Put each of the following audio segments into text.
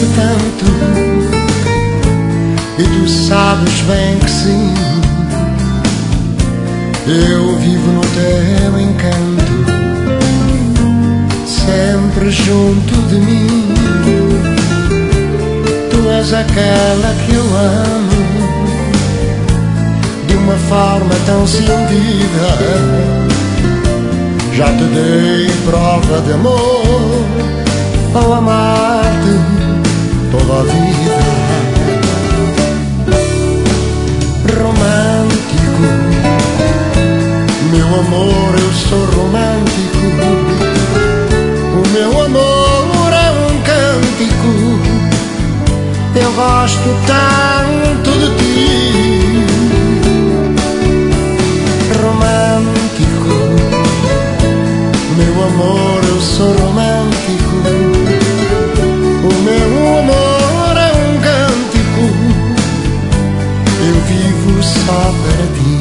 quero tanto e tu sabes bem que sim. Eu vivo no teu encanto, sempre junto de mim. Tu és aquela que eu amo de uma forma tão sentida. Já te dei prova de amor ao amar-te toda a vida. Romântico, meu amor, eu sou romântico. O meu amor é um cântico. Eu gosto tanto de ti. Romântico, meu amor, eu sou romântico. O meu amor é um cântico. Eu vivo só para ti.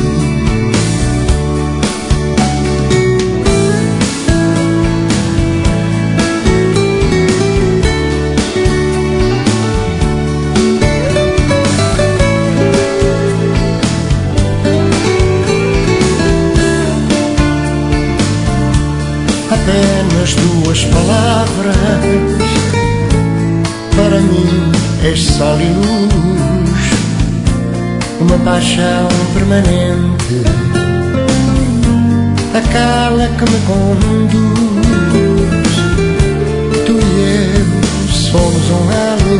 Apenas duas palavras, para mim és sol e luz, uma paixão permanente, aquela que me conduz. Tu e eu somos um elo,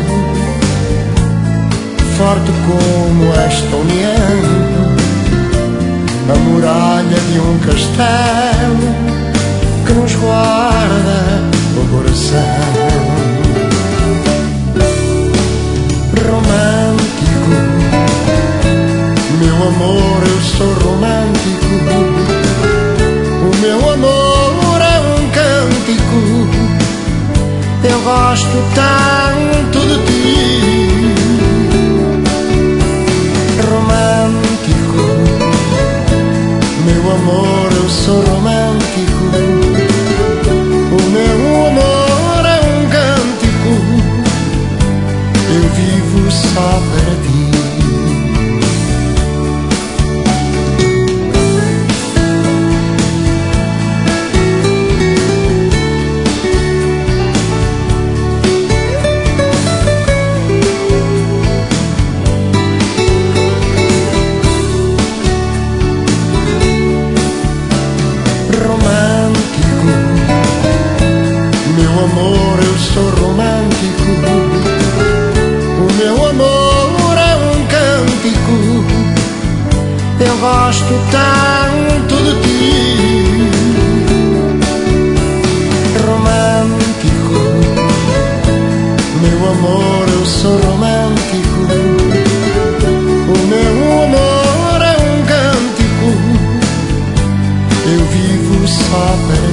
forte como esta união, a muralha de um castelo que nos guarda o coração. Romântico, meu amor, eu sou romântico. O meu amor é um cântico. Eu gosto tanto de ti. Romântico, meu amor, eu sou romântico. O meu amor é um cântico. Eu vivo só para ti. Meu amor, eu sou romântico. O meu amor é um cântico. Eu gosto tanto de ti. Romântico, meu amor, eu sou romântico. O meu amor é um cântico. Eu vivo só para